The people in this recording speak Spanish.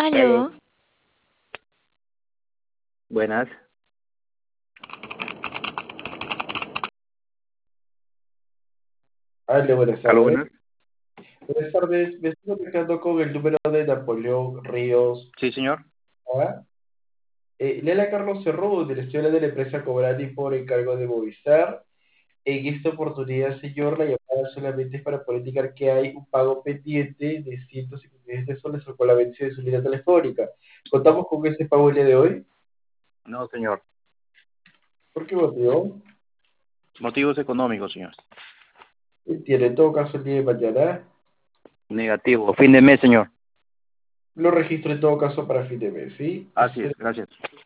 Aló. Aló, Buenas. Aló, buenas Aló, tardes. buenas. Buenas tardes, me estoy comunicando con el número de Napoleón Ríos. Sí, señor. ¿Ah? Lela Carlos Cerrú, directora de la empresa Cobrani por encargo de Movistar. En esta oportunidad, señor, la llamada solamente es para poder indicar que hay un pago pendiente de 157 soles por la vencida de su línea telefónica. ¿Contamos con ese pago el día de hoy? No, señor. ¿Por qué motivo? Motivos económicos, señor. Entiende, en todo caso, el día de mañana. Negativo. Fin de mes, señor. Lo registro en todo caso para fin de mes, ¿sí? Así es. Gracias.